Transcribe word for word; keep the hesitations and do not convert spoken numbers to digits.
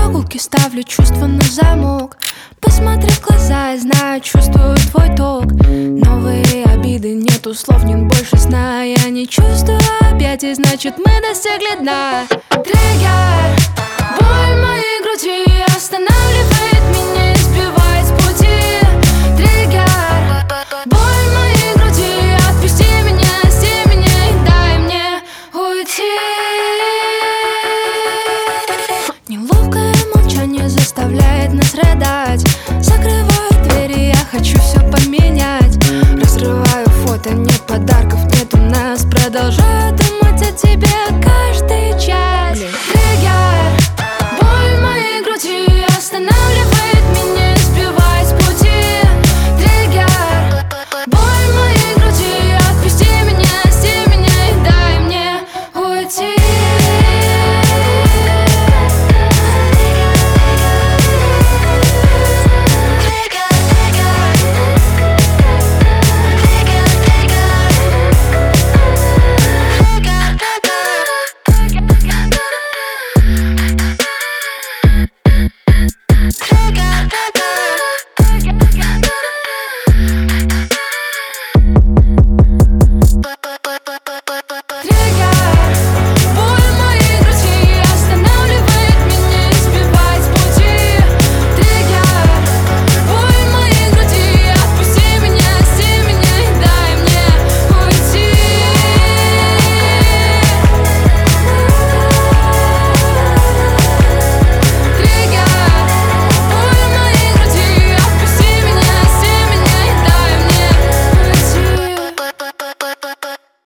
прогулке ставлю чувства на замок. Посмотри в глаза, я знаю, чувствую твой ток. Новые обиды, нету слов, нет больше сна. Я не чувствую объятий, значит мы достигли дна. Триггер, боль в моей